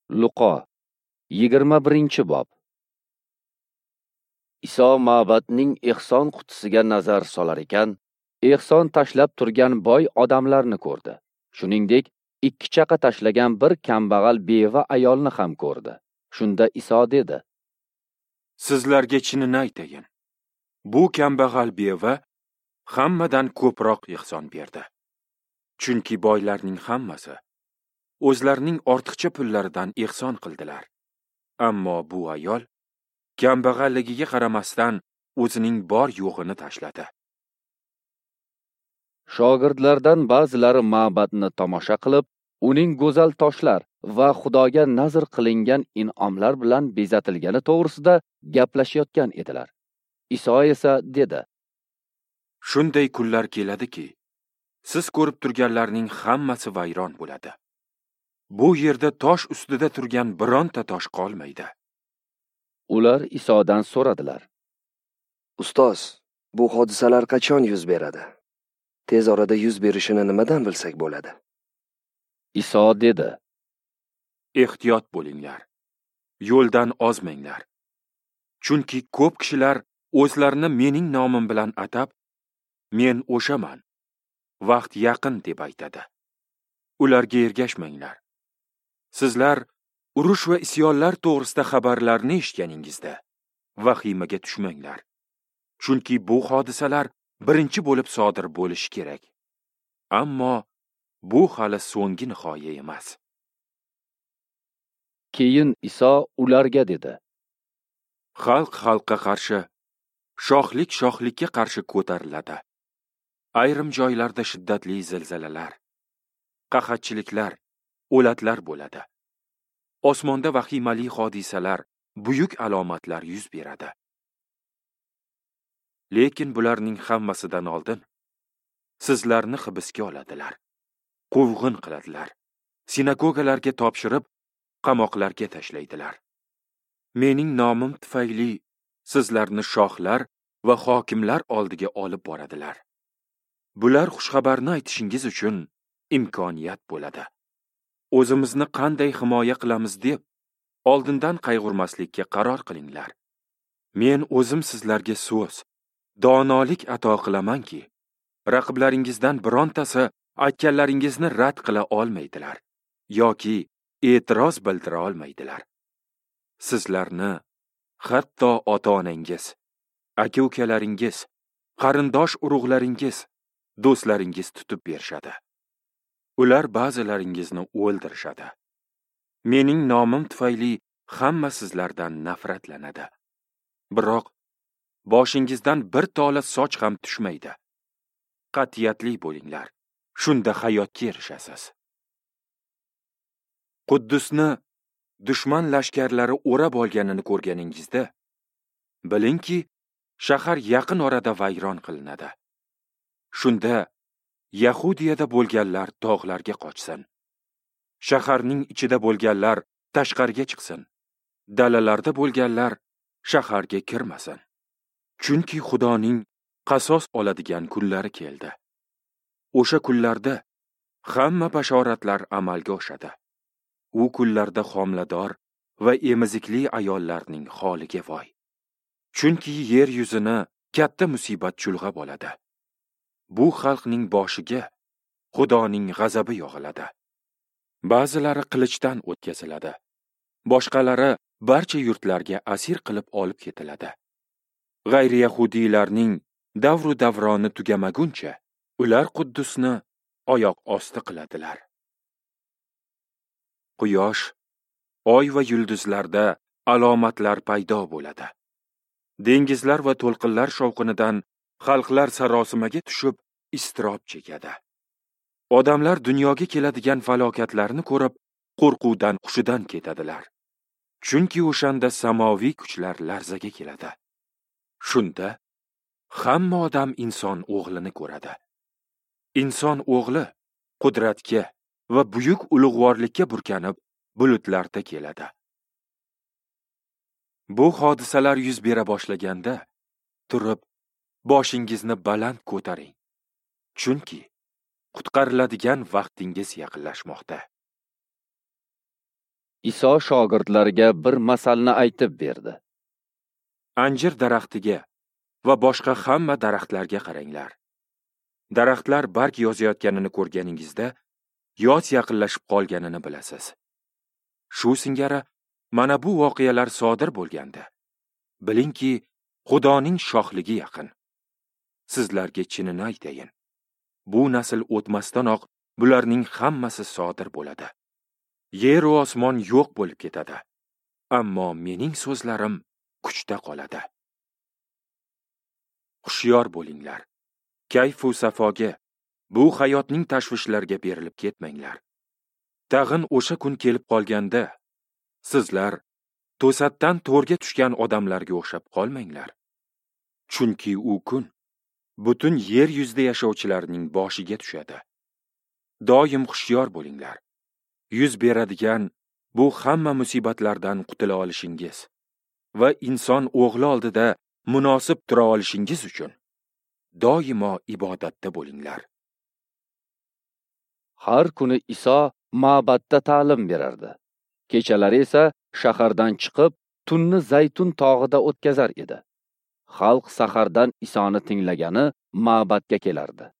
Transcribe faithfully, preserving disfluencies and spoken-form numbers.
Luqo yigirma birinchi bob. Iso ma'batning ehson qutisiga nazar solar ekan, ehson tashlab turgan boy odamlarni ko'rdi. Shuningdek, ikki chaqa tashlagan bir kambag'al beva ayolni ham ko'rdi. Shunda Iso dedi: Sizlarga chinini aytayin. Bu kambag'al beva hammadan ko'proq ehson berdi. Chunki boylarning hammasi o'zlarining ortiqcha pullaridan ehson qildilar. Ammo bu ayol kambag'alligiga qaramasdan o'zining bor yo'g'ini tashladi. Shogirdlardan ba'zilari ma'batni tomosha qilib, uning go'zal toshlar va Xudoga nazr qilingan in'omlar bilan bezatilgani to'g'risida gaplashayotgan edilar. Iso esa dedi: Shunday kunlar keladiki, siz ko'rib turganlarning hammasi vayron bo'ladi. Bu yerda tosh ustida turgan bironta tosh qolmaydi. Ular Isodan so'radilar: Ustoz, bu hodisalar qachon yuz beradi? Tez orada yuz berishini nimadan bilsak bo'ladi? Iso dedi: Ehtiyot bo'linglar. Yo'ldan ozmanglar. Chunki ko'p kishilar o'zlarini mening nomim bilan atab, men o'shaman, vaqt yaqin deb aytadi. Ularga ergashmanglar. Sizlar urush va isyonlar to'g'risida xabarlarni eshitganingizda vahimaga tushmanglar. Chunki bu hodisalar birinchi bo'lib sodir bo'lishi kerak. Ammo bu hali so'nggi nihoya emas. Keyin Iso ularga dedi: Xalq xalqqa qarshi, shohlik shohlikka qarshi ko'tariladi. Ayrim joylarda shiddatli zilzilalar, qahatchiliklar, o'latlar bo'ladi. Osmonda vahimali hodisalar, buyuk alomatlar yuz beradi. Lekin bularning hammasidan oldin sizlarni hibsga oladilar, quvg'in qiladilar, sinagogalarga topshirib, qamoqlarga tashlaydilar. Mening nomim tufayli sizlarni shohlar va hokimlar oldiga olib boradilar. Bular xushxabarni aytishingiz uchun imkoniyat bo'ladi. O'zimizni qanday himoya qilamiz deb oldindan qayg'urmaslikka qaror qilinglar. Men o'zim sizlarga so'z, donolik ato qilamanki, raqiblaringizdan birontasi aytganlaringizni rad qila olmaydilar yoki e'tiroz bildira olmaydilar. Sizlarni hatto ota-onangiz, aka-ukalaringiz, qarindosh urug'laringiz, do'stlaringiz tutib berishadi. Ular ba'zilaringizni o'ldirishadi. Mening nomim tufayli hamma sizlardan nafratlanadi. Biroq boshingizdan bir tola soch ham tushmaydi. Qat'iyatli bo'linglar. Shunda hayotga erishasiz. Quddusni dushman lashkarlari o'rab olganini ko'rganingizda, bilingki, shahar yaqin orada vayron qilinadi. Shunda Yahudiyada bo'lganlar tog'larga qochsin. Shaharning ichida bo'lganlar tashqariga chiqsin. Dalalarda bo'lganlar shaharga kirmasin. Chunki Xudoning qasos oladigan kunlari keldi. O'sha kunlarda hamma bashoratlar amalga oshadi. U kunlarda homilador va emizikli ayollarning holiga voy. Chunki yer yuzini katta musibat chulg'ab oladi. Bu xalqning boshiga Xudoning g'azabi yog'iladi. Ba'zilari qilichdan o'tkaziladi. Boshqalari barcha yurtlarga asir qilib olib ketiladi. G'ayri yahudiylarning davru davroni tugamaguncha ular Quddusni oyoq osti qiladilar. Quyosh, oy va yulduzlarda alomatlar paydo bo'ladi. Dengizlar va to'lqinlar shovqinidan xalqlar sarosimaga tushib iztirob chekadi. Odamlar dunyoga keladigan falokatlarni ko'rib, qo'rquvdan hushidan ketadilar. Chunki o'shanda samoviy kuchlar larzaga keladi. Shunda hamma odam inson o'g'lini ko'radi. Inson o'g'li qudratga va buyuk ulug'vorlikka burkanib, bulutlarda keladi. Bu hodisalar yuz bera boshlaganda, turib, boshingizni baland ko'taring. Chunki qutqariladigan vaqtingiz yaqinlashmoqda. Iso shogirdlariga bir masalni aytib berdi. Anjir daraxtiga va boshqa hamma daraxtlarga qaranglar. Daraxtlar barg yozayotganini ko'rganingizda yoz yaqinlashib qolganini bilasiz. Shu singari mana bu voqealar sodir bo'lganda, bilingki, Xudoning shohligi yaqin. Sizlarga chinini aytayin. Bu nasl o'tmasdanoq bularning hammasi sodir bo'ladi. Yer va osmon yo'q bo'lib ketadi, ammo mening so'zlarim kuchda qoladi. Hushyor bo'linglar. Kayfu safoga, bu hayotning tashvishlariga berilib ketmanglar. Tag'in o'sha kun kelib qolganda, sizlar to'satdan to'rga tushgan odamlarga o'xshab qolmanglar. Chunki u kun butun yer yuzida yashovchilarning boshiga tushadi. Doim hushyor bo'linglar. Yuz beradigan bu hamma musibatlardan qutula olishingiz va inson o'g'li oldida munosib tura olishingiz uchun doimo ibodatda bo'linglar. Har kuni Iso ma'batda ta'lim berardi. Kechalari esa shahardan chiqib, tunni Zaytun tog'ida o'tkazar edi. Xalq sahardan Isoni tinglagani ma'batga kelardi.